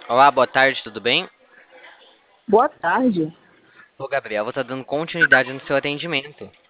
Olá, boa tarde, tudo bem? Boa tarde. Ô, Gabriel, você está dando continuidade no seu atendimento.